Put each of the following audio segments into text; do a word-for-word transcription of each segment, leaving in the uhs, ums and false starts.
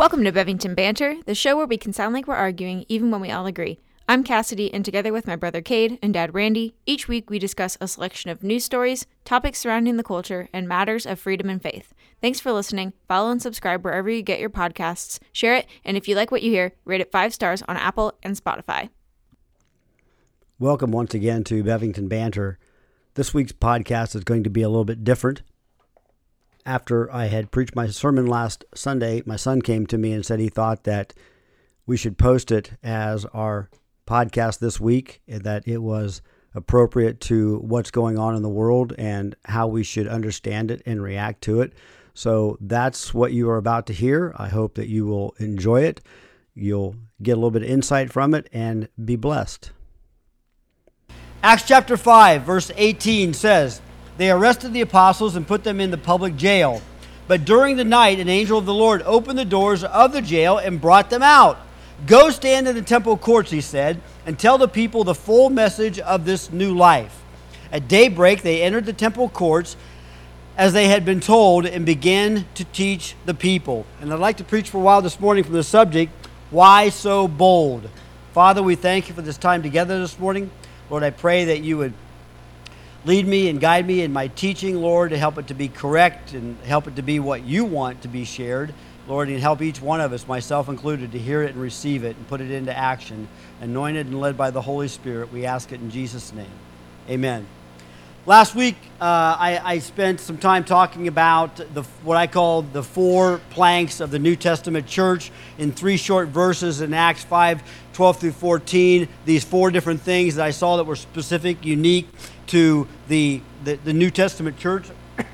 Welcome to Bevington Banter, the show where we can sound like we're arguing even when we all agree. I'm Cassidy, and together with my brother Cade and dad Randy, each week we discuss a selection of news stories, topics surrounding the culture, and matters of freedom and faith. Thanks for listening. Follow and subscribe wherever you get your podcasts, share it, and if you like what you hear, rate it five stars on Apple and Spotify. Welcome once again to Bevington Banter. This week's podcast is going to be a little bit different. After I had preached my sermon last Sunday, my son came to me and said he thought that we should post it as our podcast this week, and that it was appropriate to what's going on in the world and how we should understand it and react to it. So that's what you are about to hear. I hope that you will enjoy it. You'll get a little bit of insight from it and be blessed. Acts chapter five, verse eighteen says, "They arrested the apostles and put them in the public jail. But during the night, an angel of the Lord opened the doors of the jail and brought them out. 'Go stand in the temple courts,' he said, 'and tell the people the full message of this new life.' At daybreak, they entered the temple courts as they had been told and began to teach the people." And I'd like to preach for a while this morning from the subject, why so bold? Father, we thank you for this time together this morning. Lord, I pray that you would lead me and guide me in my teaching, Lord, to help it to be correct and help it to be what you want to be shared. Lord, and help each one of us, myself included, to hear it and receive it and put it into action. Anointed and led by the Holy Spirit, we ask it in Jesus' name. Amen. Last week, uh, I, I spent some time talking about the what I call the four planks of the New Testament church in three short verses in Acts five, twelve through fourteen. These four different things that I saw that were specific, unique to the, the, the New Testament church.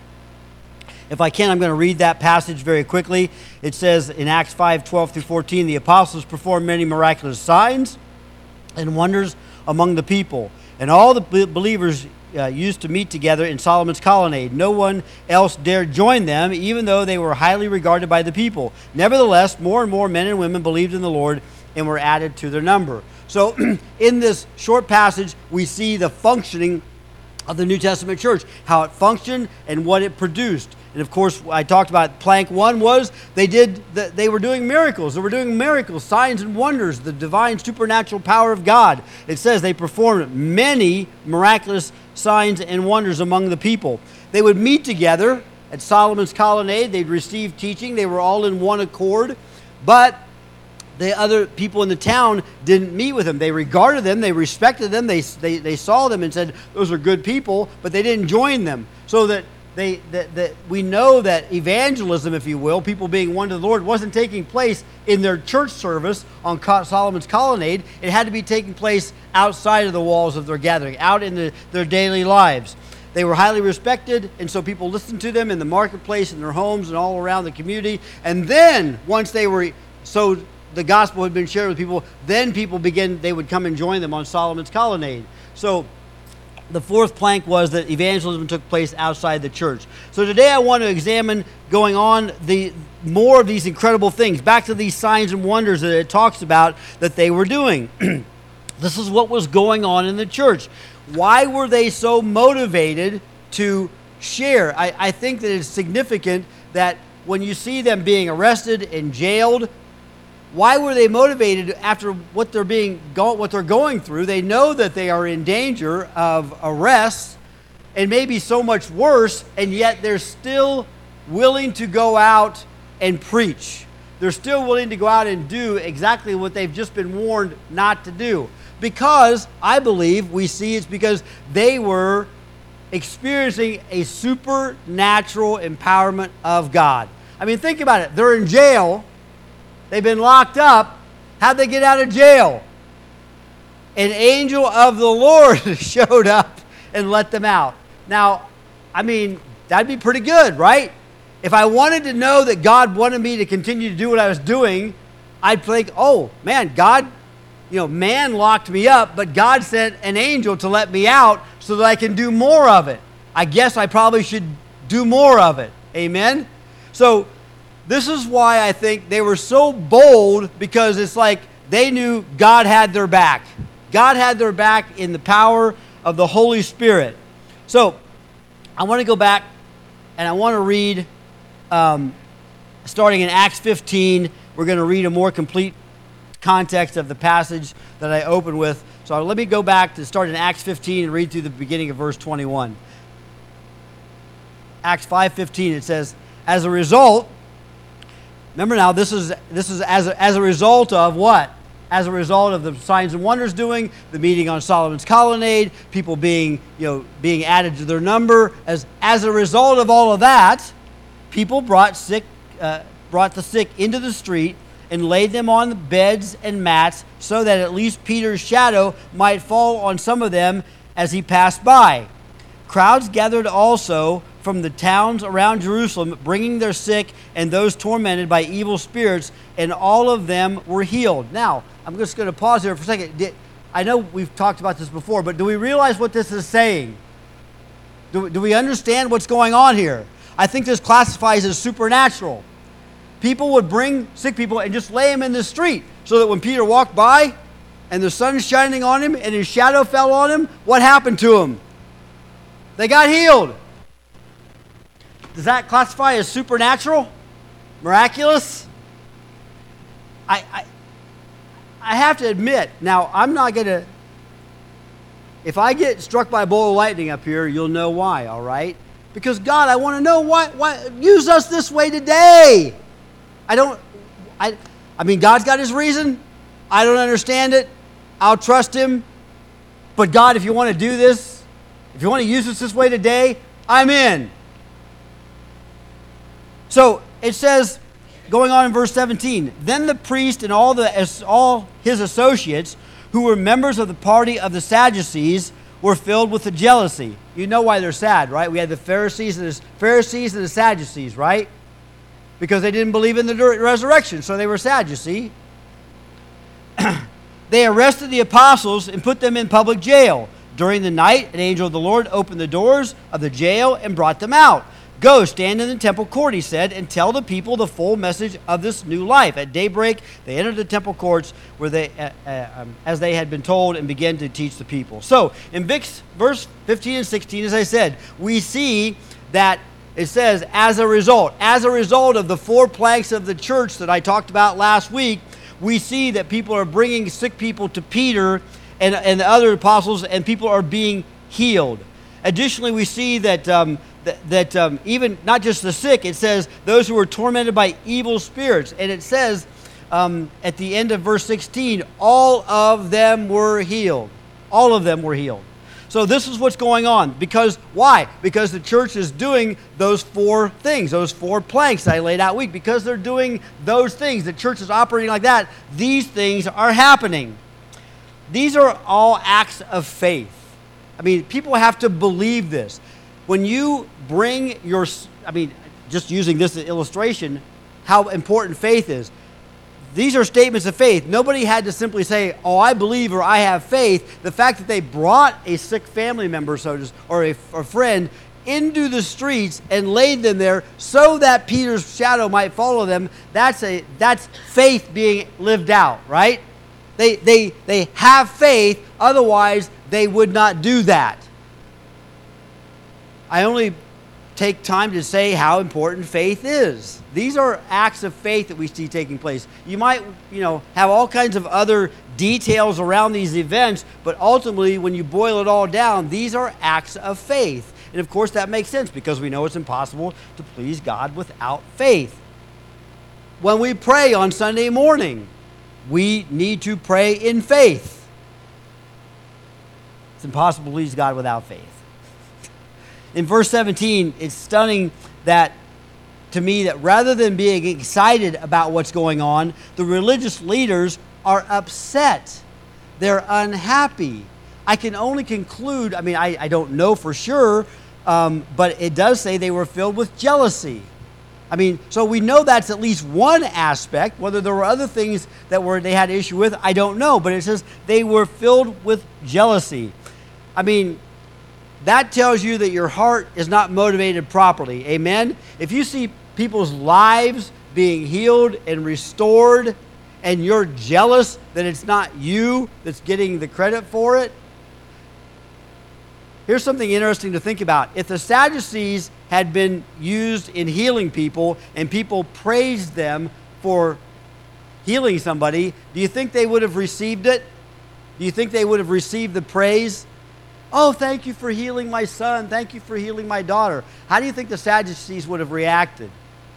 If I can, I'm going to read that passage very quickly. It says in Acts five, twelve through fourteen, "The apostles performed many miraculous signs and wonders among the people, and all the believers uh, used to meet together in Solomon's colonnade. No one else dared join them, even though they were highly regarded by the people. Nevertheless, more and more men and women believed in the Lord and were added to their number." So in this short passage, we see the functioning of the New Testament church, how it functioned and what it produced. And of course, I talked about plank one was they did the, they were doing miracles. They were doing miracles, signs and wonders, the divine supernatural power of God. It says they performed many miraculous signs and wonders among the people. They would meet together at Solomon's colonnade. They'd receive teaching. They were all in one accord. But the other people in the town didn't meet with them. They regarded them. They respected them. They, they, they saw them and said, those are good people, but they didn't join them. So that They, that, that we know that evangelism, if you will, people being one to the Lord, wasn't taking place in their church service on Solomon's colonnade. It had to be taking place outside of the walls of their gathering, out in the, their daily lives. They were highly respected, and so people listened to them in the marketplace, in their homes, and all around the community. And then, once they were, so the gospel had been shared with people, then people began, they would come and join them on Solomon's colonnade. So the fourth plank was that evangelism took place outside the church. So today I want to examine going on the more of these incredible things, back to these signs and wonders that it talks about that they were doing. This is what was going on in the church. Why were they so motivated to share? I, I think that it's significant that when you see them being arrested and jailed, why were they motivated after what they're being go- what they're going through? They know that they are in danger of arrest and maybe so much worse, and yet they're still willing to go out and preach. They're still willing to go out and do exactly what they've just been warned not to do. Because I believe we see it's because they were experiencing a supernatural empowerment of God. I mean, think about it. They're in jail. They've been locked up. How'd they get out of jail? An angel of the Lord showed up and let them out. Now, I mean, that'd be pretty good, right? If I wanted to know that God wanted me to continue to do what I was doing, I'd think, oh, man, God, you know, man locked me up, but God sent an angel to let me out so that I can do more of it. I guess I probably should do more of it. Amen? So, this is why I think they were so bold, because it's like they knew God had their back. God had their back in the power of the Holy Spirit. So I want to go back and I want to read um, starting in Acts fifteen. We're we're going to read a more complete context of the passage that I opened with. So let me go back to start in Acts fifteen and read through the beginning of verse twenty-one. Acts five fifteen, it says, as a result, remember now, this is this is as a, as a result of what? As a result of the signs and wonders doing, the meeting on Solomon's colonnade, people being, you know, being added to their number. As as a result of all of that, people brought sick, uh, brought the sick into the street and laid them on beds and mats, so that at least Peter's shadow might fall on some of them as he passed by. Crowds gathered also from the towns around Jerusalem, bringing their sick and those tormented by evil spirits, and all of them were healed. Now, I'm just going to pause here for a second. I know we've talked about this before, but do we realize what this is saying? Do, do we understand what's going on here? I think this classifies as supernatural. People would bring sick people and just lay them in the street, so that when Peter walked by and the sun's shining on him and his shadow fell on him, what happened to him? They got healed. Does that classify as supernatural? Miraculous? I, I, I have to admit, now I'm not going to, if I get struck by a bolt of lightning up here, you'll know why, all right? Because God, I want to know why, why, use us this way today. I don't, I, I mean, God's got his reason. I don't understand it. I'll trust him. But God, if you want to do this, if you want to use us this way today, I'm in. So it says, going on in verse seventeen, then the priest and all the all his associates, who were members of the party of the Sadducees, were filled with the jealousy. You know why they're sad, right? We had the Pharisees and the Pharisees and the Sadducees, right? Because they didn't believe in the resurrection, so they were sad, you see. They arrested the apostles and put them in public jail. During the night, an angel of the Lord opened the doors of the jail and brought them out. Go, stand in the temple court, he said, and tell the people the full message of this new life. At daybreak, they entered the temple courts where they, uh, uh, um, as they had been told, and began to teach the people. So, in verse fifteen and sixteen, as I said, we see that it says, as a result, as a result of the four planks of the church that I talked about last week, we see that people are bringing sick people to Peter and, and the other apostles, and people are being healed. Additionally, we see that um, that, that um, even not just the sick, it says those who were tormented by evil spirits. And it says um, at the end of verse sixteen, all of them were healed. All of them were healed. So this is what's going on. Because why? Because the church is doing those four things, those four planks I laid out week. Because they're doing those things, the church is operating like that, these things are happening. These are all acts of faith. I mean, people have to believe this. When you bring your, I mean, just using this as illustration, how important faith is. These are statements of faith. Nobody had to simply say, oh, I believe or I have faith. The fact that they brought a sick family member so to, or a, a friend into the streets and laid them there so that Peter's shadow might follow them, that's a that's faith being lived out, right? They, they, they have faith, otherwise they would not do that. I only take time to say how important faith is. These are acts of faith that we see taking place. You might, you know, have all kinds of other details around these events, but ultimately, when you boil it all down, these are acts of faith. And of course, that makes sense because we know it's impossible to please God without faith. When we pray on Sunday morning, we need to pray in faith. It's impossible to please God without faith. In verse seventeen, it's stunning that, to me, that rather than being excited about what's going on, the religious leaders are upset. They're unhappy. I can only conclude, I mean, I, I don't know for sure, um, but it does say they were filled with jealousy. I mean, so we know that's at least one aspect. Whether there were other things that were they had issue with, I don't know. But it says they were filled with jealousy. I mean, that tells you that your heart is not motivated properly. Amen? If you see people's lives being healed and restored, and you're jealous that it's not you that's getting the credit for it, here's something interesting to think about. If the Sadducees had been used in healing people and people praised them for healing somebody, do you think they would have received it? Do you think they would have received the praise? Oh, thank you for healing my son. Thank you for healing my daughter. How do you think the Sadducees would have reacted?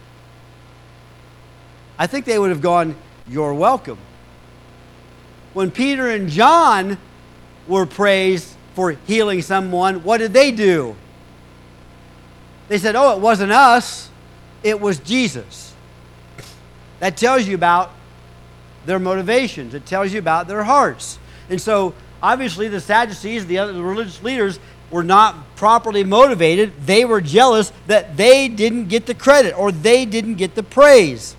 I think they would have gone, you're welcome. When Peter and John were praised for healing someone, what did they do? They said, oh, it wasn't us, it was Jesus. That tells you about their motivations. It tells you about their hearts. And so, obviously, the Sadducees, the other the religious leaders, were not properly motivated. They were jealous that they didn't get the credit or they didn't get the praise.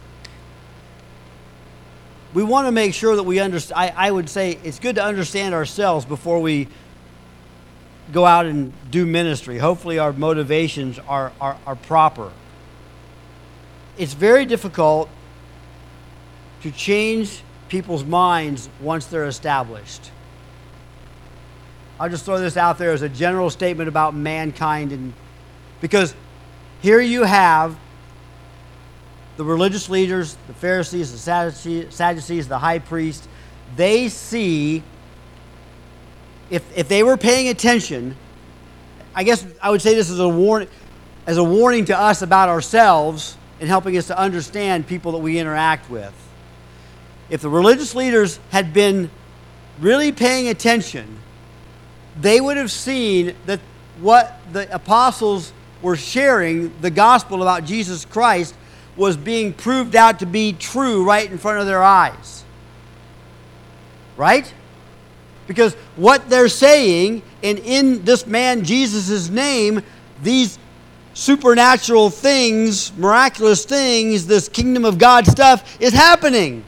We want to make sure that we understand. I, I would say it's good to understand ourselves before we go out and do ministry. Hopefully our motivations are, are, are proper. It's very difficult to change people's minds once they're established. I'll just throw this out there as a general statement about mankind, and because here you have the religious leaders, the Pharisees, the Sadducees, the high priest. They see, if if they were paying attention, I guess I would say this as a warning, as a warning to us about ourselves and helping us to understand people that we interact with. If the religious leaders had been really paying attention, they would have seen that what the apostles were sharing, the gospel about Jesus Christ, was being proved out to be true right in front of their eyes. Right? Because what they're saying, and in this man Jesus' name, these supernatural things, miraculous things, this kingdom of God stuff is happening.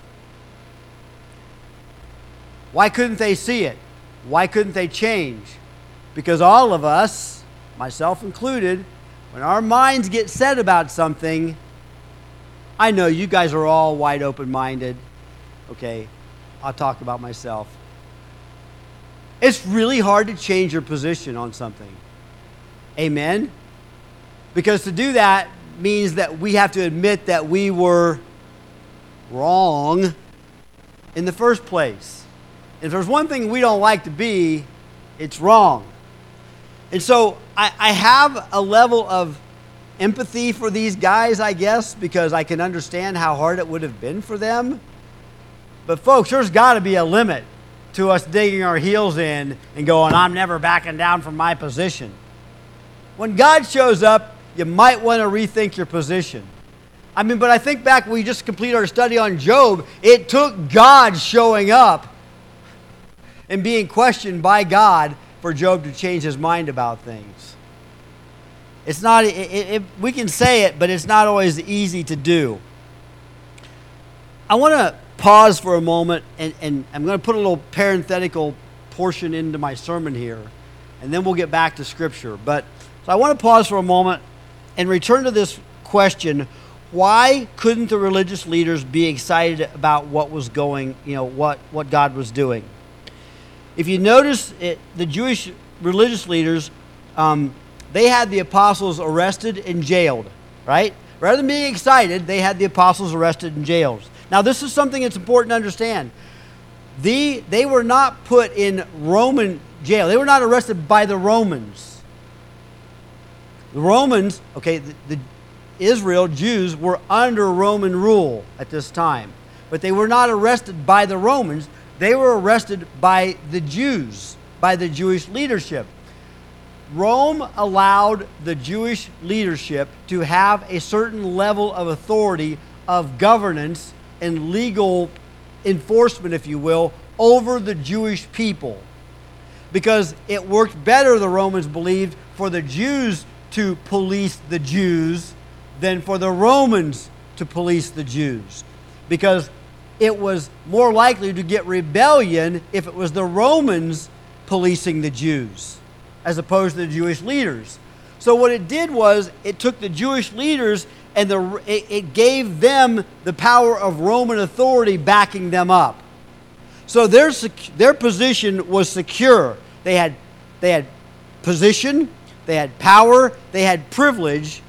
Why couldn't they see it? Why couldn't they change? Because all of us, myself included, when our minds get set about something, I know you guys are all wide open-minded. Okay, I'll talk about myself. It's really hard to change your position on something. Amen? Because to do that means that we have to admit that we were wrong in the first place. If there's one thing we don't like to be, it's wrong. And so I, I have a level of empathy for these guys, I guess, because I can understand how hard it would have been for them. But folks, there's got to be a limit to us digging our heels in and going, I'm never backing down from my position. When God shows up, you might want to rethink your position. I mean, but I think back when we just completed our study on Job, it took God showing up and being questioned by God for Job to change his mind about things. It's not, it, it, we can say it, but it's not always easy to do. I want to pause for a moment, and, and I'm going to put a little parenthetical portion into my sermon here, and then we'll get back to Scripture. But so I want to pause for a moment and return to this question: why couldn't the religious leaders be excited about what was going, you know, what, what God was doing? If you notice, it, the Jewish religious leaders, um, they had the apostles arrested and jailed, right? Rather than being excited, they had the apostles arrested and jailed. Now, this is something that's important to understand. The, they were not put in Roman jail. They were not arrested by the Romans. The Romans, okay, the, the Israel, Jews, were under Roman rule at this time. But they were not arrested by the Romans. They were arrested by the Jews, by the Jewish leadership. Rome allowed the Jewish leadership to have a certain level of authority of governance and legal enforcement, if you will, over the Jewish people. Because it worked better, the Romans believed, for the Jews to police the Jews than for the Romans to police the Jews. Because it was more likely to get rebellion if it was the Romans policing the Jews, as opposed to the Jewish leaders. So what it did was it took the Jewish leaders and the, it, it gave them the power of Roman authority backing them up. So their, their position was secure. They had, they had position, they had power, they had privilege,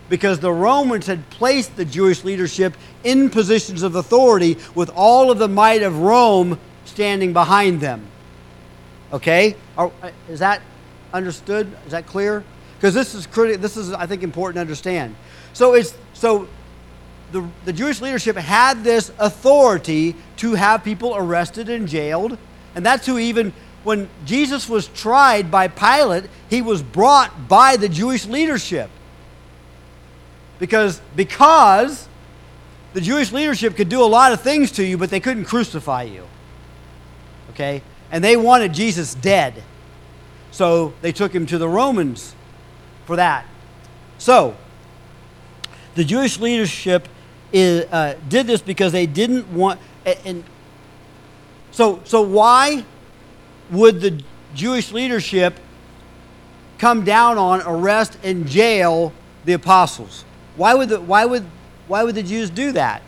because the Romans had placed the Jewish leadership in positions of authority with all of the might of Rome standing behind them. Okay? Are, is that understood? Is that clear? Because this is critical. This is, I think, important to understand. So it's so the the Jewish leadership had this authority to have people arrested and jailed, and that's who even when Jesus was tried by Pilate, he was brought by the Jewish leadership. Because because the Jewish leadership could do a lot of things to you, but they couldn't crucify you. Okay? And they wanted Jesus dead. So they took him to the Romans for that. So, the Jewish leadership is, uh, did this because they didn't want... And, and so, so why would the Jewish leadership come down on, arrest, and jail the apostles? Why would the, why would, why would the Jews do that?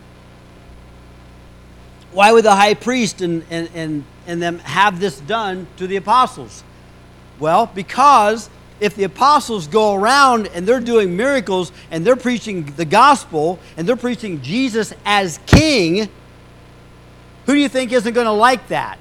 Why would the high priest and, and, and, and them have this done to the apostles? Well, because if the apostles go around and they're doing miracles and they're preaching the gospel and they're preaching Jesus as king, who do you think isn't going to like that?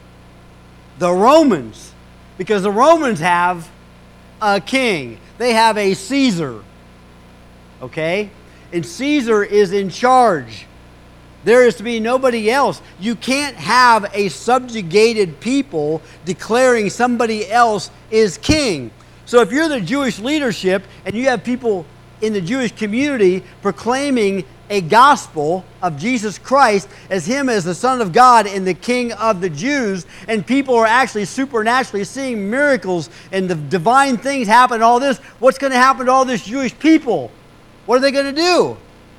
The Romans. Because the Romans have a king. They have a Caesar. Okay? And Caesar is in charge. There is to be nobody else. You can't have a subjugated people declaring somebody else is king. So if you're the Jewish leadership and you have people in the Jewish community proclaiming a gospel of Jesus Christ as him as the Son of God and the King of the Jews, and people are actually supernaturally seeing miracles and the divine things happen, all this, what's going to happen to all this Jewish people? What are they going to do?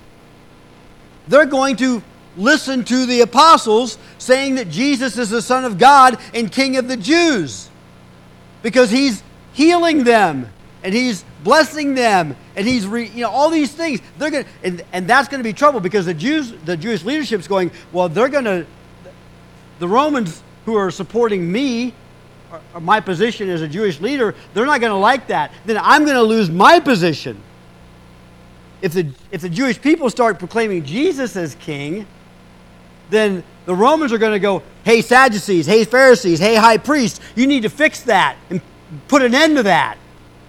They're going to listen to the apostles saying that Jesus is the Son of God and King of the Jews because he's healing them and he's blessing them and he's re, you know all these things. They're going and, and that's going to be trouble because the Jews, the Jewish leadership's going, well, they're going to the Romans who are supporting me or, or my position as a Jewish leader, they're not going to like that. Then I'm going to lose my position. If the if the Jewish people start proclaiming Jesus as king, then the Romans are going to go, hey, Sadducees, hey, Pharisees, hey, high priests, you need to fix that and put an end to that.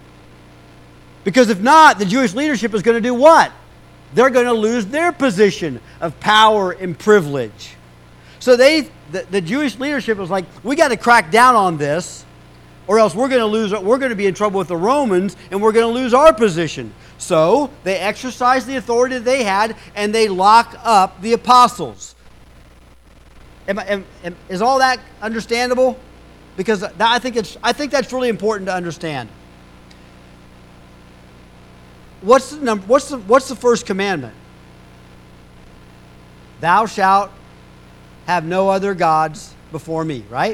Because if not, the Jewish leadership is going to do what? They're going to lose their position of power and privilege. So they, the, the Jewish leadership was like, we got to crack down on this, or else we're going to lose. We're going to be in trouble with the Romans, and we're going to lose our position. So they exercise the authority that they had, and they lock up the apostles. Am, am, am, is all that understandable? Because that, I think it's. I think that's really important to understand. What's the number? What's the What's the first commandment? Thou shalt have no other gods before me. Right?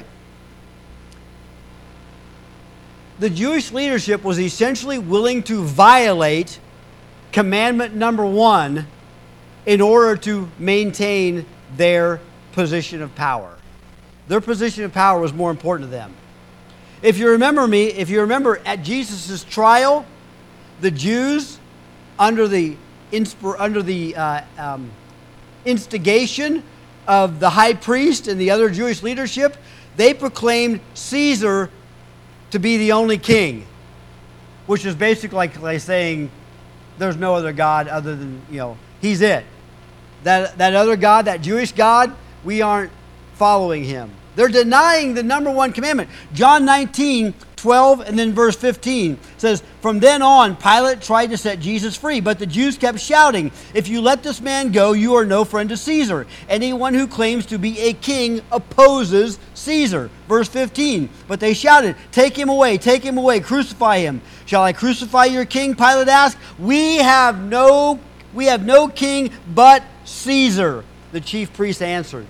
The Jewish leadership was essentially willing to violate commandment number one in order to maintain their position of power. Their position of power was more important to them. If you remember me, if you remember at Jesus' trial, the Jews, under the inspir- under the uh, um, instigation of the high priest and the other Jewish leadership, they proclaimed Caesar to be the only king, which is basically like, like saying there's no other God other than, you know, he's it. That, that other God, that Jewish God, we aren't following him. They're denying the number one commandment. John nineteen, twelve, and then verse fifteen says, from then on, Pilate tried to set Jesus free, but the Jews kept shouting, if you let this man go, you are no friend to Caesar. Anyone who claims to be a king opposes Caesar. Verse fifteen, but they shouted, take him away, take him away, crucify him. Shall I crucify your king? Pilate asked. We have no, we have no king but Caesar, the chief priest answered.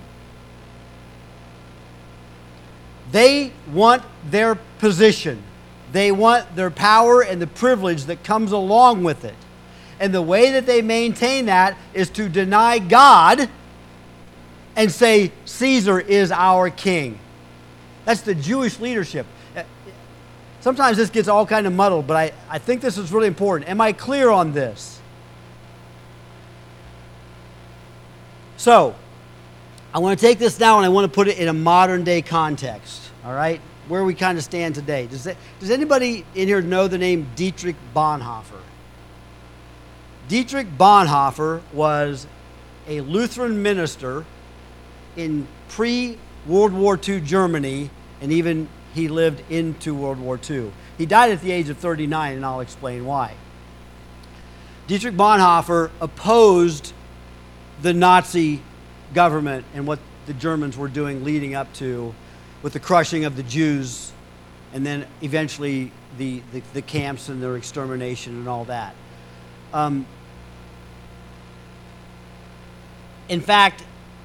They want their position. They want their power and the privilege that comes along with it. And the way that they maintain that is to deny God and say Caesar is our king. That's the Jewish leadership. Sometimes this gets all kind of muddled, but I, I think this is really important. Am I clear on this? So, I want to take this now and I want to put it in a modern day context, all right? Where we kind of stand today. Does, that, does anybody in here know the name Dietrich Bonhoeffer? Dietrich Bonhoeffer was a Lutheran minister in pre-World War Two Germany, and even he lived into World War Two. He died at the age of thirty-nine, and I'll explain why. Dietrich Bonhoeffer opposed the Nazi government and what the Germans were doing leading up to with the crushing of the Jews and then eventually the, the, the camps and their extermination and all that. Um, in fact,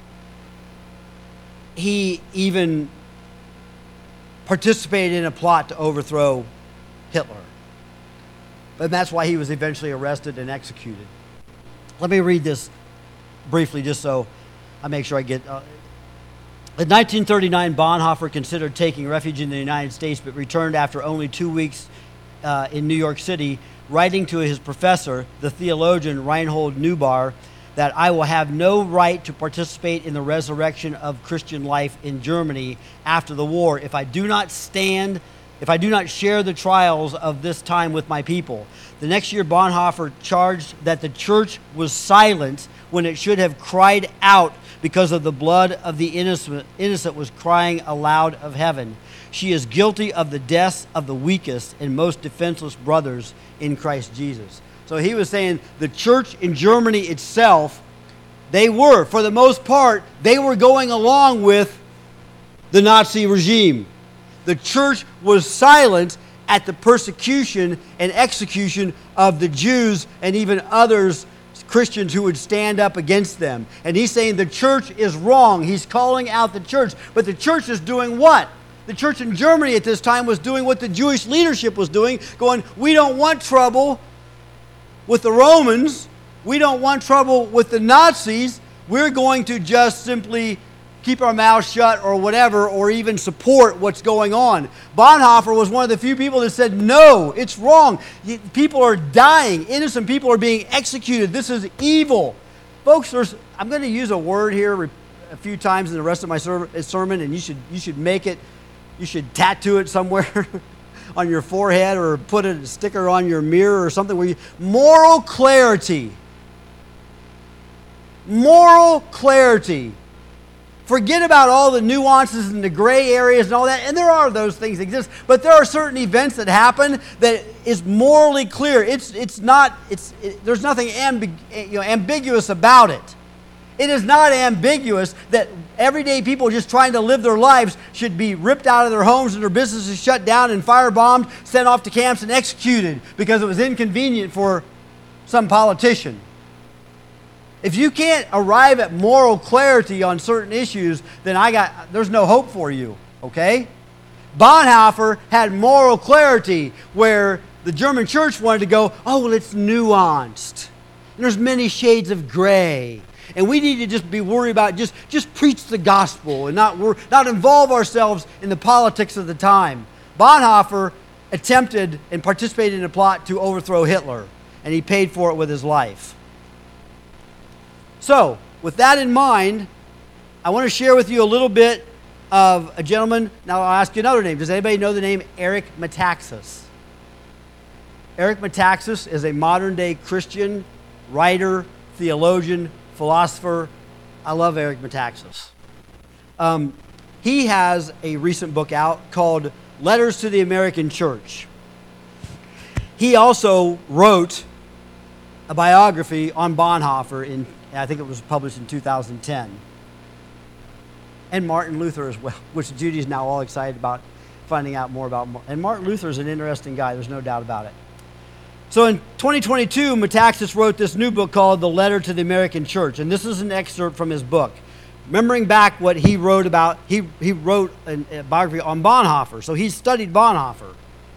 he even participated in a plot to overthrow Hitler. And that's why he was eventually arrested and executed. Let me read this briefly just so I make sure I get... Uh, in nineteen thirty-nine, Bonhoeffer considered taking refuge in the United States, but returned after only two weeks uh, in New York City, writing to his professor, the theologian Reinhold Neubar, that I will have no right to participate in the resurrection of Christian life in Germany after the war if I do not stand, if I do not share the trials of this time with my people. The next year, Bonhoeffer charged that the church was silent when it should have cried out because of the blood of the innocent, innocent was crying aloud of heaven. She is guilty of the deaths of the weakest and most defenseless brothers in Christ Jesus. So he was saying the church in Germany itself, they were, for the most part, they were going along with the Nazi regime. The church was silent at the persecution and execution of the Jews and even others, Christians, who would stand up against them. And he's saying the church is wrong. He's calling out the church. But the church is doing what? The church in Germany at this time was doing what the Jewish leadership was doing, going, we don't want trouble with the Romans. We don't want trouble with the Nazis. We're going to just simply keep our mouths shut or whatever, or even support what's going on. Bonhoeffer was one of the few people that said, no, it's wrong. People are dying. Innocent people are being executed. This is evil. Folks, there's, I'm going to use a word here a few times in the rest of my sermon, and you should, you should make it, you should tattoo it somewhere on your forehead or put a sticker on your mirror or something where you, moral clarity. Moral clarity. Forget about all the nuances and the gray areas and all that, and there are those things that exist, but there are certain events that happen that is morally clear. It's it's not it's it, there's nothing ambi- you know ambiguous about it. It is not ambiguous that everyday people just trying to live their lives should be ripped out of their homes and their businesses shut down and firebombed, sent off to camps and executed because it was inconvenient for some politician. If you can't arrive at moral clarity on certain issues, then I got there's no hope for you, okay? Bonhoeffer had moral clarity where the German church wanted to go, oh, well, it's nuanced. And there's many shades of gray. And we need to just be worried about just, just preach the gospel and not, not involve ourselves in the politics of the time. Bonhoeffer attempted and participated in a plot to overthrow Hitler, and he paid for it with his life. So, with that in mind, I want to share with you a little bit of a gentleman. Now, I'll ask you another name. Does anybody know the name Eric Metaxas? Eric Metaxas is a modern-day Christian writer, theologian, philosopher. I love Eric Metaxas. Um, he has a recent book out called Letters to the American Church. He also wrote a biography on Bonhoeffer in I think it was published in two thousand ten. And Martin Luther as well, which Judy's now all excited about finding out more about. And Martin Luther is an interesting guy, there's no doubt about it. So in twenty twenty-two, Metaxas wrote this new book called The Letter to the American Church. And this is an excerpt from his book. Remembering back what he wrote about, he, he wrote an, a biography on Bonhoeffer. So he studied Bonhoeffer.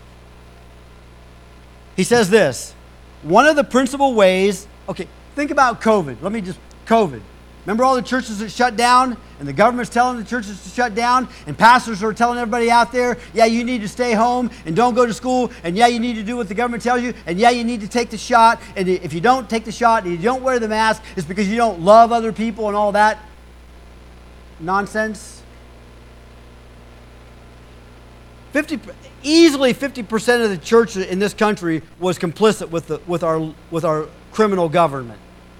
He says this, one of the principal ways, okay, think about COVID. Let me just, COVID. Remember all the churches that shut down, and the government's telling the churches to shut down, and pastors are telling everybody out there, yeah, you need to stay home and don't go to school, and yeah, you need to do what the government tells you, and yeah, you need to take the shot, and if you don't take the shot and you don't wear the mask, it's because you don't love other people and all that nonsense. fifty, easily fifty percent of the church in this country was complicit with, the, with, our, with our criminal government.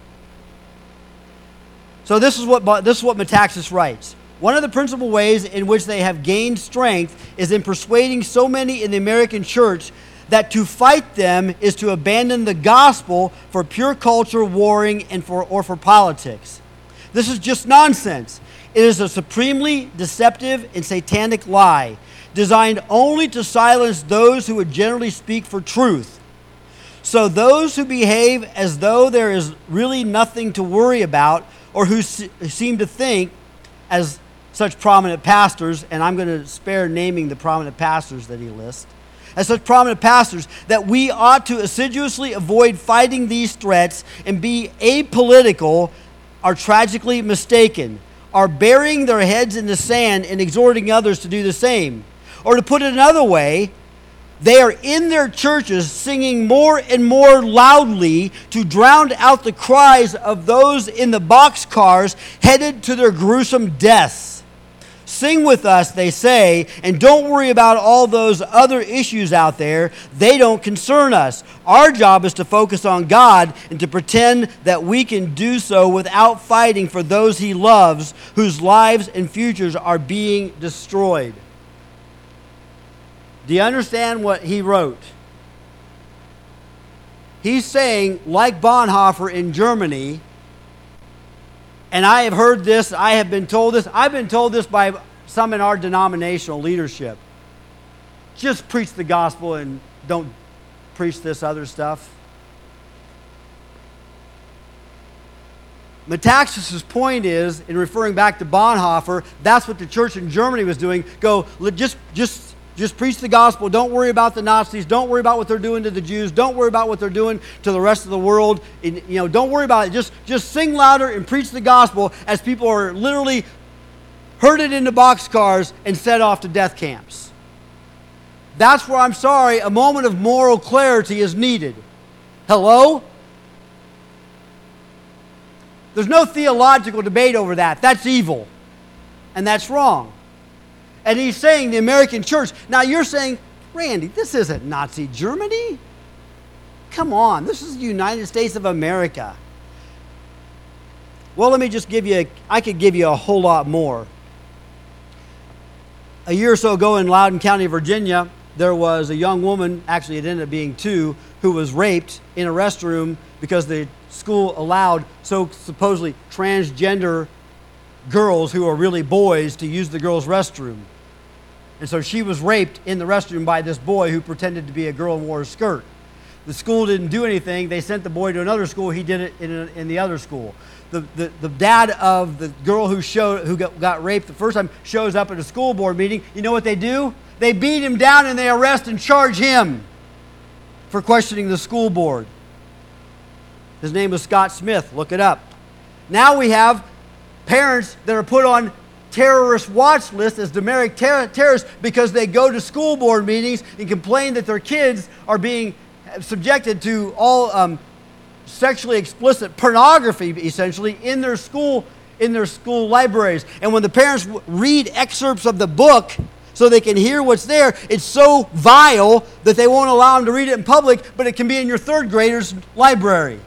So this is what this is what Metaxas writes. One of the principal ways in which they have gained strength is in persuading so many in the American church that to fight them is to abandon the gospel for pure culture, warring, and for or for politics. This is just nonsense. It is a supremely deceptive and satanic lie, designed only to silence those who would generally speak for truth. So those who behave as though there is really nothing to worry about, or who seem to think, as such prominent pastors, and I'm going to spare naming the prominent pastors that he lists, as such prominent pastors, that we ought to assiduously avoid fighting these threats and be apolitical, are tragically mistaken, are burying their heads in the sand and exhorting others to do the same. Or to put it another way, they are in their churches singing more and more loudly to drown out the cries of those in the boxcars headed to their gruesome deaths. Sing with us, they say, and don't worry about all those other issues out there. They don't concern us. Our job is to focus on God and to pretend that we can do so without fighting for those He loves, whose lives and futures are being destroyed. Do you understand what he wrote? He's saying, like Bonhoeffer in Germany, and I have heard this, I have been told this, I've been told this by some in our denominational leadership. Just preach the gospel and don't preach this other stuff. Metaxas' point is, in referring back to Bonhoeffer, that's what the church in Germany was doing. Go, just, just, Just preach the gospel. Don't worry about the Nazis. Don't worry about what they're doing to the Jews. Don't worry about what they're doing to the rest of the world. And, you know, don't worry about it. Just, just sing louder and preach the gospel as people are literally herded into boxcars and set off to death camps. That's where, I'm sorry, a moment of moral clarity is needed. Hello? There's no theological debate over that. That's evil. And that's wrong. And he's saying the American church. Now you're saying, Randy, this isn't Nazi Germany. Come on, this is the United States of America. Well, let me just give you, a, I could give you a whole lot more. A year or so ago in Loudoun County, Virginia, there was a young woman, actually it ended up being two, who was raped in a restroom because the school allowed so supposedly transgender girls who are really boys to use the girls' restroom. And so she was raped in the restroom by this boy who pretended to be a girl and wore a skirt. The school didn't do anything. They sent the boy to another school. He did it in, a, in the other school. The, the, the dad of the girl who, showed, who got, got raped the first time shows up at a school board meeting. You know what they do? They beat him down and they arrest and charge him for questioning the school board. His name was Scott Smith. Look it up. Now we have parents that are put on terrorist watch lists as domestic ter- terrorists because they go to school board meetings and complain that their kids are being subjected to all um, sexually explicit pornography, essentially, in their school in their school libraries. And when the parents w- read excerpts of the book so they can hear what's there, it's so vile that they won't allow them to read it in public, but it can be in your third grader's library.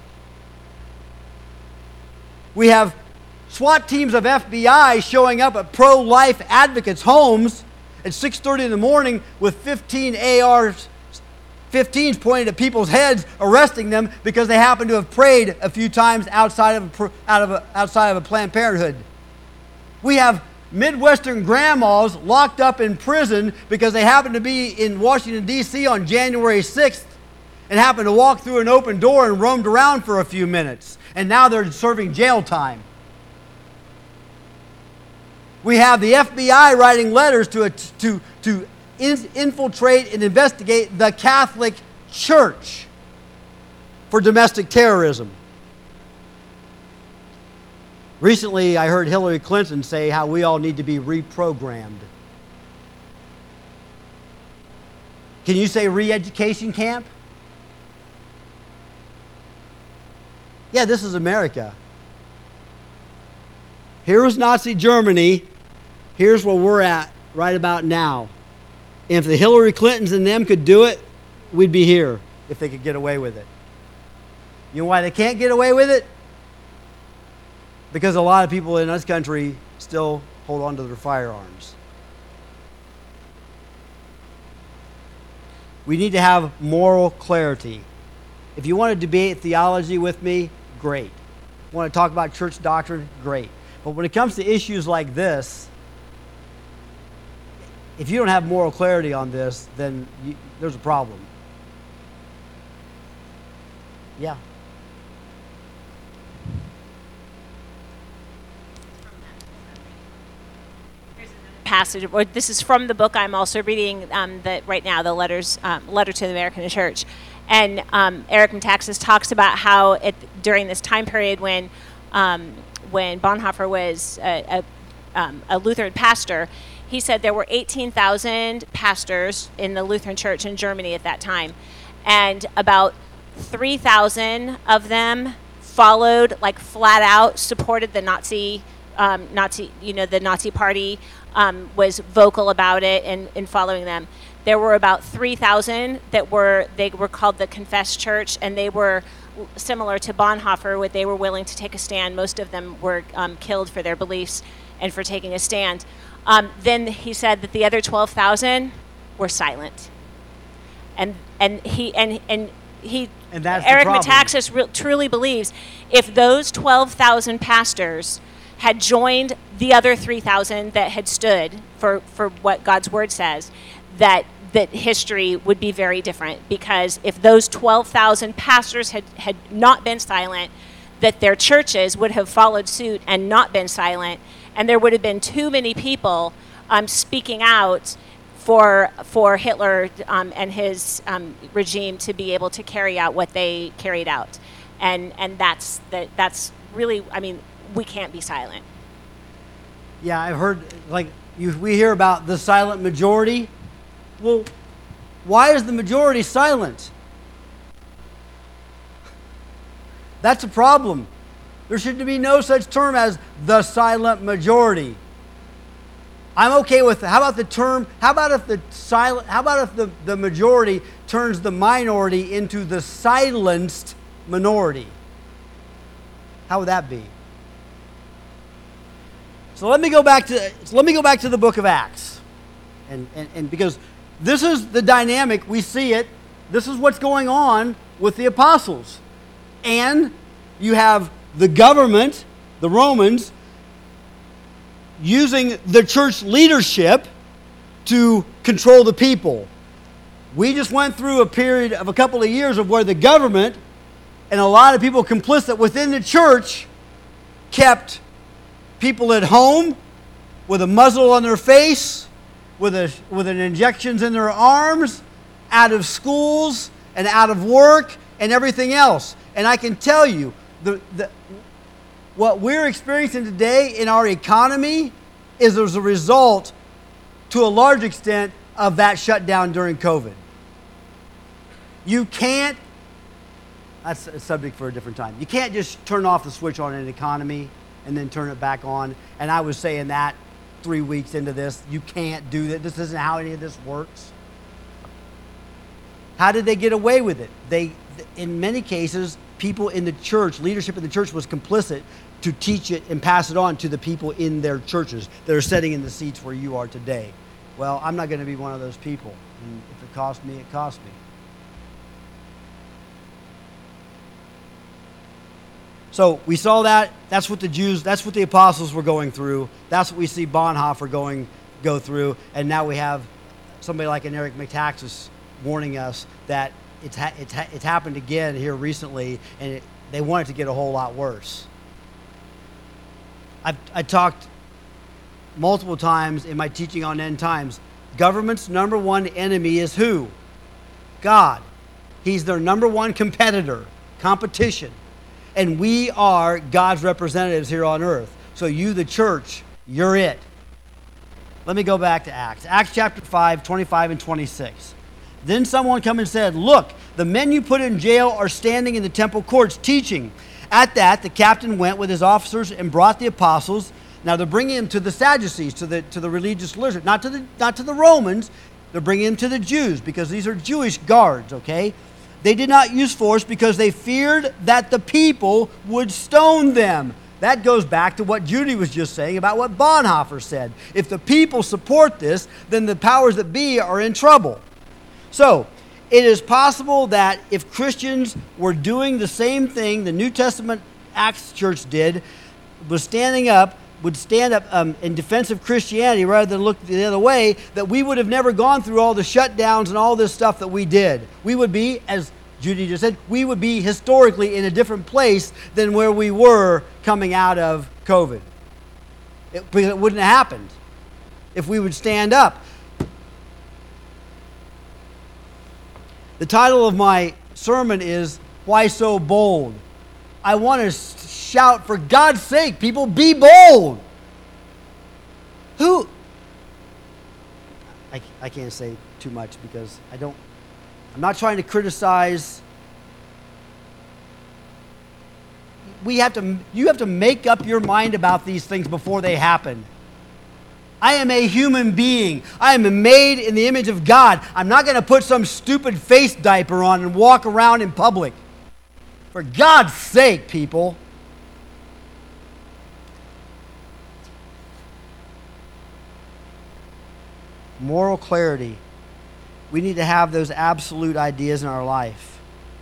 We have SWAT teams of F B I showing up at pro-life advocates' homes at six thirty in the morning with fifteen A R fifteens pointed at people's heads, arresting them because they happen to have prayed a few times outside of a, out of a, outside of a Planned Parenthood. We have Midwestern grandmas locked up in prison because they happen to be in Washington, D C on January sixth and happened to walk through an open door and roamed around for a few minutes. And now they're serving jail time. We have the F B I writing letters to, a, to, to in, infiltrate and investigate the Catholic Church for domestic terrorism. Recently, I heard Hillary Clinton say how we all need to be reprogrammed. Can you say re-education camp? Yeah, this is America. Here was Nazi Germany. Here's where we're at right about now. And if the Hillary Clintons and them could do it, we'd be here if they could get away with it. You know why they can't get away with it? Because a lot of people in this country still hold on to their firearms. We need to have moral clarity. If you want to debate theology with me, great. Want to talk about church doctrine? Great. But when it comes to issues like this, if you don't have moral clarity on this, then you, there's a problem. Yeah. Passage, or this is from the book I'm also reading um, the, right now, the letters, um, letter to the American Church, and um, Eric Metaxas talks about how it, during this time period when um, when Bonhoeffer was a, a, um, a Lutheran pastor, he said there were eighteen thousand pastors in the Lutheran Church in Germany at that time, and about three thousand of them followed, like flat out supported the Nazi, um, Nazi, you know, the Nazi Party. Um, was vocal about it and in following them. There were about three thousand that were, they were called the Confessed Church, and they were similar to Bonhoeffer, where they were willing to take a stand. Most of them were um, killed for their beliefs and for taking a stand. Um, then he said that the other twelve thousand were silent. And and he and and he and that's Eric the problem. Metaxas re- truly believes if those twelve thousand pastors had joined the other three thousand that had stood for, for what God's word says, that that history would be very different. Because if those twelve thousand pastors had, had not been silent, that their churches would have followed suit and not been silent, and there would have been too many people um, speaking out for for Hitler um, and his um, regime to be able to carry out what they carried out. And and that's the, that's really, I mean, we can't be silent. Yeah, I've heard, like, you, we hear about the silent majority. Well, why is the majority silent? That's a problem. There should be no such term as the silent majority. I'm okay with, how about the term, how about if the silent, how about if the, the majority turns the minority into the silenced minority? How would that be? So let me go back to so let me go back to the book of Acts, and, and and because this is the dynamic, we see it. This is what's going on with the apostles, and you have the government, the Romans, using the church leadership to control the people. We just went through a period of a couple of years of where the government and a lot of people complicit within the church kept people at home with a muzzle on their face, with a with an injections in their arms, out of schools and out of work and everything else. And I can tell you, the, the what we're experiencing today in our economy is as a result, to a large extent, of that shutdown during COVID. You can't, that's a subject for a different time. You can't just turn off the switch on an economy and then turn it back on. And I was saying that three weeks into this. You can't do that. This isn't how any of this works. How did they get away with it? They, in many cases, people in the church, leadership in the church was complicit to teach it and pass it on to the people in their churches that are sitting in the seats where you are today. Well, I'm not going to be one of those people. And if it cost me, it cost me. So we saw that. That's what the Jews, that's what the apostles were going through. That's what we see Bonhoeffer going go through. And now we have somebody like an Eric Metaxas warning us that it's ha- it's, ha- it's happened again here recently, and it, they want it to get a whole lot worse. I've I talked multiple times in my teaching on end times. Government's number one enemy is who? God. He's their number one competitor, competition. And we are God's representatives here on earth. So you, the church, you're it. Let me go back to Acts. Acts chapter five, twenty-five and twenty-six. Then someone come and said, look, the men you put in jail are standing in the temple courts teaching. At that, the captain went with his officers and brought the apostles. Now they're bringing them to the Sadducees, to the to the religious leaders, not to the not to the Romans. They're bringing them to the Jews because these are Jewish guards. Okay, they did not use force because they feared that the people would stone them. That goes back to what Judy was just saying about what Bonhoeffer said. If the people support this, then the powers that be are in trouble. So, it is possible that if Christians were doing the same thing the New Testament Acts church did, was standing up, would stand up um, in defense of Christianity rather than look the other way, that we would have never gone through all the shutdowns and all this stuff that we did. We would be, as Judy just said, we would be historically in a different place than where we were coming out of COVID. It, because it wouldn't have happened if we would stand up. The title of my sermon is, Why So Bold? I want to shout, for God's sake, people, be bold. Who? I, I can't say too much because I don't, I'm not trying to criticize. We have to, you have to make up your mind about these things before they happen. I am a human being. I am made in the image of God. I'm not going to put some stupid face diaper on and walk around in public. For God's sake, people. Moral clarity. We need to have those absolute ideas in our life.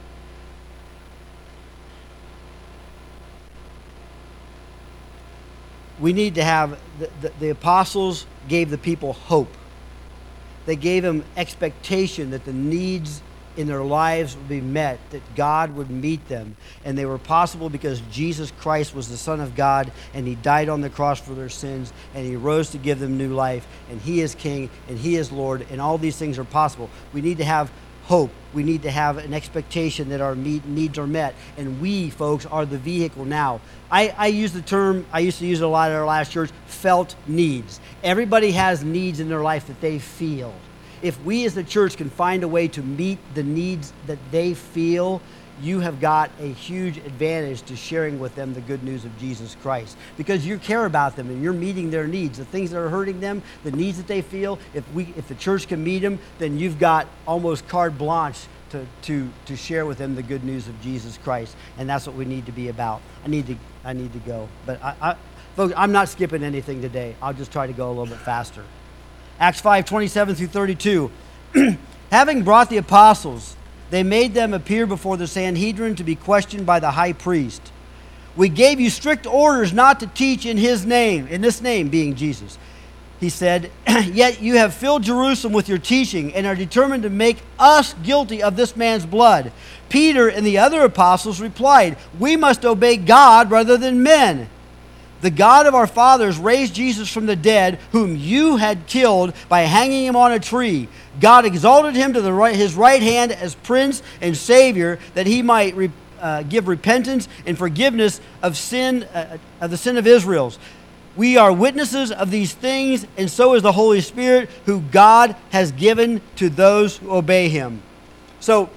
We need to have, the, the, the apostles gave the people hope. They gave them expectation that the needs in their lives would be met, that God would meet them. And they were possible because Jesus Christ was the Son of God, and He died on the cross for their sins, and He rose to give them new life, and He is King, and He is Lord, and all these things are possible. We need to have hope. We need to have an expectation that our needs are met. And we, folks, are the vehicle now. I, I use the term, I used to use it a lot at our last church, felt needs. Everybody has needs in their life that they feel. If we as the church can find a way to meet the needs that they feel, you have got a huge advantage to sharing with them the good news of Jesus Christ. Because you care about them and you're meeting their needs. The things that are hurting them, the needs that they feel, if we, if the church can meet them, then you've got almost carte blanche to, to, to share with them the good news of Jesus Christ. And that's what we need to be about. I need to, I need to go. But I, I, folks, I'm not skipping anything today. I'll just try to go a little bit faster. Acts five, twenty-seven through thirty-two. Having brought the apostles, they made them appear before the Sanhedrin to be questioned by the high priest. We gave you strict orders not to teach in His name, in this name being Jesus. He said, yet you have filled Jerusalem with your teaching and are determined to make us guilty of this man's blood. Peter and the other apostles replied, we must obey God rather than men. The God of our fathers raised Jesus from the dead, whom you had killed by hanging Him on a tree. God exalted Him to the right, His right hand as Prince and Savior, that He might re, uh, give repentance and forgiveness of sin, uh, of the sin of Israel's. We are witnesses of these things, and so is the Holy Spirit, who God has given to those who obey Him. So,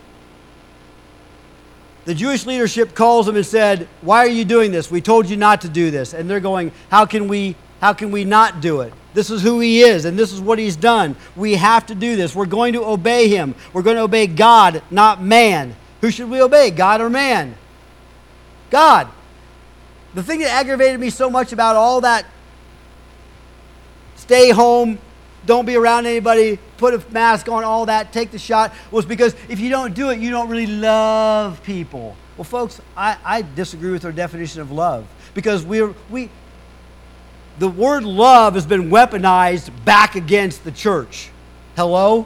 the Jewish leadership calls them and said, why are you doing this? We told you not to do this. And they're going, how can we, how can we not do it? This is who He is, and this is what He's done. We have to do this. We're going to obey Him. We're going to obey God, not man. Who should we obey, God or man? God. The thing that aggravated me so much about all that stay home, don't be around anybody, put a mask on, all that, take the shot, was because if you don't do it, you don't really love people. Well, folks, I, I disagree with their definition of love. Because we're, we, the word love has been weaponized back against the church. Hello?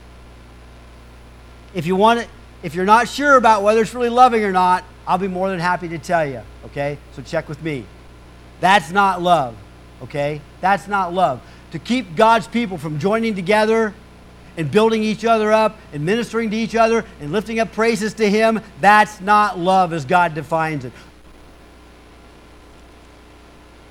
If you want it, if you're not sure about whether it's really loving or not, I'll be more than happy to tell you, okay? So check with me. That's not love, okay? That's not love. To keep God's people from joining together and building each other up and ministering to each other and lifting up praises to Him, that's not love as God defines it.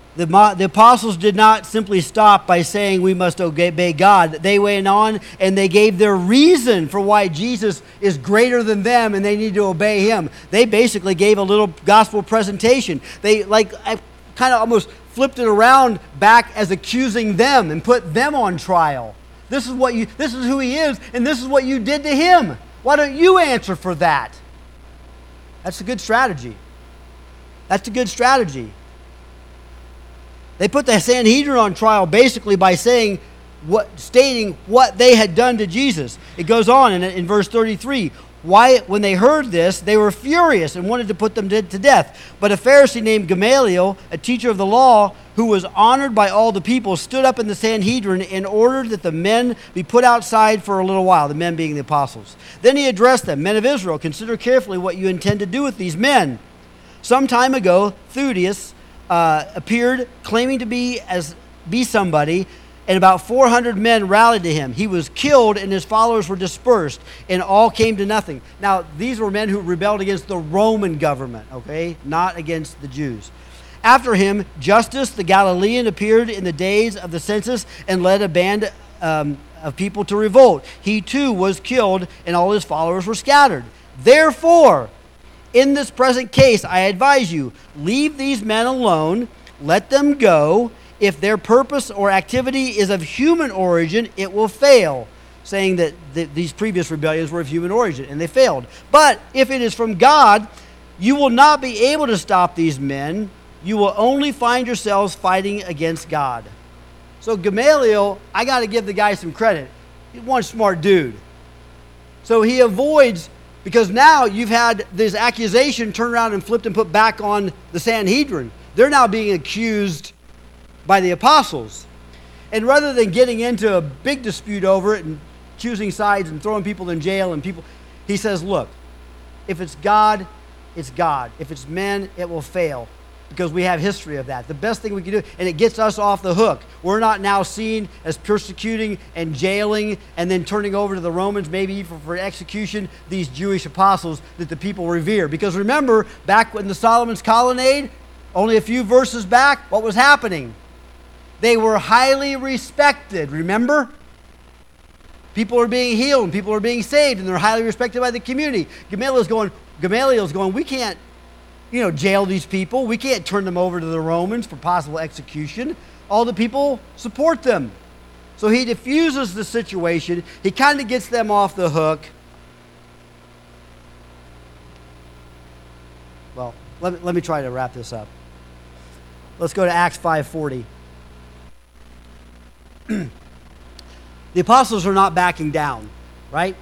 The, the apostles did not simply stop by saying we must obey God. They went on and they gave their reason for why Jesus is greater than them and they need to obey him. They basically gave a little gospel presentation. They like kind of almost flipped it around back as accusing them and put them on trial. This is what you this is who he is, and this is what you did to him. Why don't you answer for that? That's a good strategy. That's a good strategy. They put the Sanhedrin on trial basically by saying what, stating what they had done to Jesus. It goes on in, in verse thirty-three. Why, when they heard this, they were furious and wanted to put them to, to death. But a Pharisee named Gamaliel, a teacher of the law, who was honored by all the people, stood up in the Sanhedrin and ordered that the men be put outside for a little while, the men being the apostles. Then he addressed them, "Men of Israel, consider carefully what you intend to do with these men. Some time ago, Theudius uh, appeared claiming to be as be somebody, and about four hundred men rallied to him. He was killed, and his followers were dispersed, and all came to nothing." Now, these were men who rebelled against the Roman government, okay, not against the Jews. After him, Justus the Galilean appeared in the days of the census and led a band um, of people to revolt. He too was killed, and all his followers were scattered. Therefore, in this present case, I advise you, leave these men alone, let them go. If their purpose or activity is of human origin, it will fail, saying that th- these previous rebellions were of human origin, and they failed. But if it is from God, you will not be able to stop these men. You will only find yourselves fighting against God. So Gamaliel, I got to give the guy some credit. He's one smart dude. So he avoids, because now you've had this accusation turned around and flipped and put back on the Sanhedrin. They're now being accused by the apostles. And rather than getting into a big dispute over it and choosing sides and throwing people in jail and people, he says, look, if it's God, it's God. If it's men, it will fail, because we have history of that. The best thing we can do, and it gets us off the hook. We're not now seen as persecuting and jailing and then turning over to the Romans, maybe even for execution, these Jewish apostles that the people revere. Because remember, back in the Solomon's Colonnade, only a few verses back, what was happening? They were highly respected, remember? People are being healed and people are being saved, and they're highly respected by the community. Gamaliel's going, Gamaliel's going, we can't, you know, jail these people. We can't turn them over to the Romans for possible execution. All the people support them. So he diffuses the situation. He kind of gets them off the hook. Well, let me, let me try to wrap this up. Let's go to Acts five forty. The apostles are not backing down, right?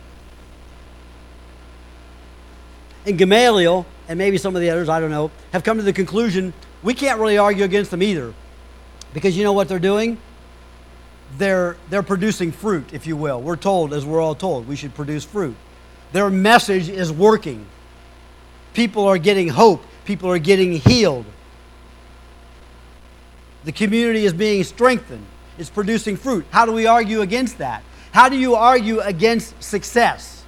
And Gamaliel, and maybe some of the others, I don't know, have come to the conclusion we can't really argue against them either. Because you know what they're doing? They're, they're producing fruit, if you will. We're told, as we're all told, we should produce fruit. Their message is working. People are getting hope. People are getting healed. The community is being strengthened. It's producing fruit. How do we argue against that? How do you argue against success?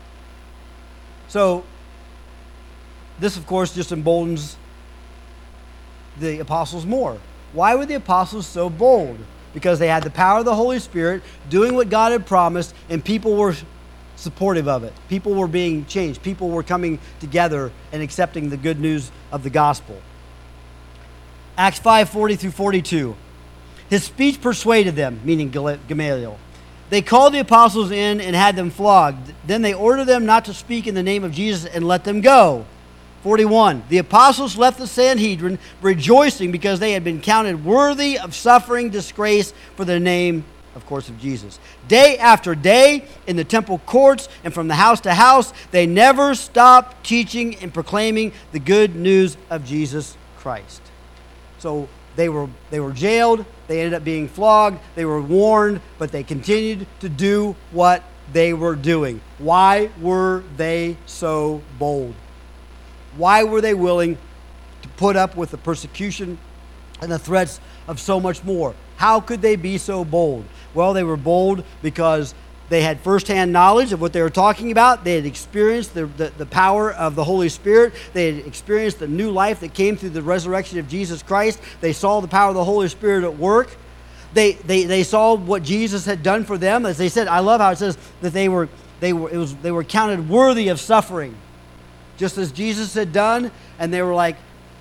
So, this, of course, just emboldens the apostles more. Why were the apostles so bold? Because they had the power of the Holy Spirit, doing what God had promised, and people were supportive of it. People were being changed. People were coming together and accepting the good news of the gospel. Acts five forty through forty-two. His speech persuaded them, meaning Gamaliel. They called the apostles in and had them flogged. Then they ordered them not to speak in the name of Jesus and let them go. forty-one. The apostles left the Sanhedrin rejoicing because they had been counted worthy of suffering disgrace for the name, of course, of Jesus. Day after day, in the temple courts and from the house to house, they never stopped teaching and proclaiming the good news of Jesus Christ. So they were they were jailed, they ended up being flogged, they were warned, but they continued to do what they were doing. Why were they so bold? Why were they willing to put up with the persecution and the threats of so much more? How could they be so bold? Well, they were bold because They had firsthand knowledge of what they were talking about. They had experienced the, the, the power of the Holy Spirit. They had experienced the new life that came through the resurrection of Jesus Christ. They saw the power of the Holy Spirit at work. They, they, they saw what Jesus had done for them. As they said, I love how it says that they were, they were, it was, they were counted worthy of suffering, just as Jesus had done. And they were like,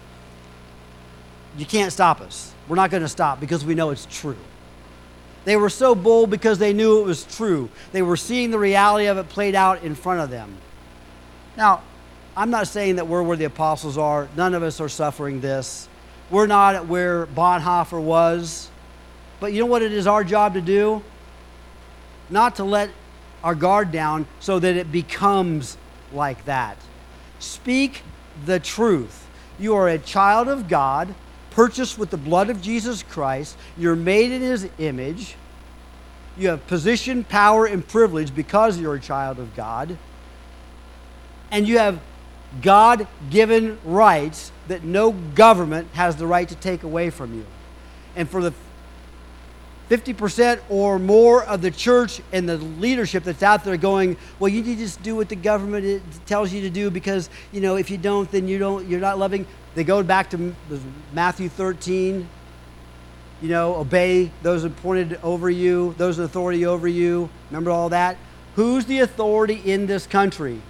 you can't stop us. We're not going to stop because we know it's true. They were so bold because they knew it was true. They were seeing the reality of it played out in front of them. Now, I'm not saying that we're where the apostles are. None of us are suffering this. We're not at where Bonhoeffer was. But you know what it is our job to do? Not to let our guard down so that it becomes like that. Speak the truth. You are a child of God, purchased with the blood of Jesus Christ. You're made in His image. You have position, power, and privilege because you're a child of God. And you have God-given rights that no government has the right to take away from you. And for the fifty percent or more of the church and the leadership that's out there going, well, you need to just do what the government tells you to do because, you know, if you don't, then you don't, you're not loving. They go back to Matthew thirteen, you know, obey those appointed over you, those in authority over you. Remember all that? Who's the authority in this country?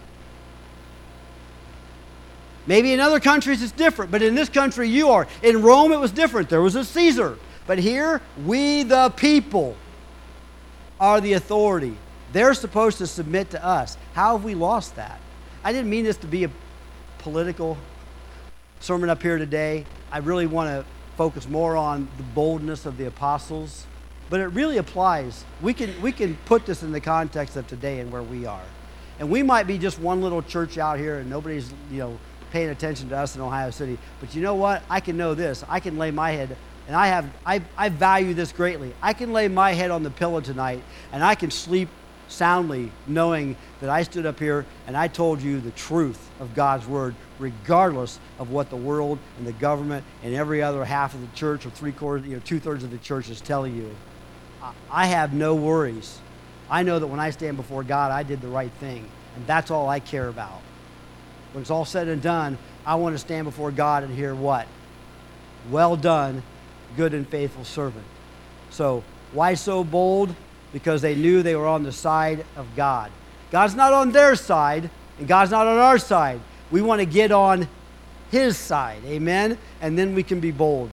Maybe in other countries it's different, but in this country you are. In Rome it was different. There was a Caesar. But here, we the people are the authority. They're supposed to submit to us. How have we lost that? I didn't mean this to be a political sermon up here today. I really want to focus more on the boldness of the apostles. But it really applies. We can, we can put this in the context of today and where we are. And we might be just one little church out here and nobody's, you know, paying attention to us in Ohio City. But you know what? I can know this. I can lay my head... And I have, I, I value this greatly. I can lay my head on the pillow tonight and I can sleep soundly knowing that I stood up here and I told you the truth of God's word, regardless of what the world and the government and every other half of the church or three quarters, you know, two thirds of the church is telling you. I have no worries. I know that when I stand before God, I did the right thing. And that's all I care about. When it's all said and done, I want to stand before God and hear what? Well done, good and faithful servant. So why so bold? Because they knew they were on the side of God. God's not on their side, and God's not on our side. We want to get on His side, amen? And then we can be bold.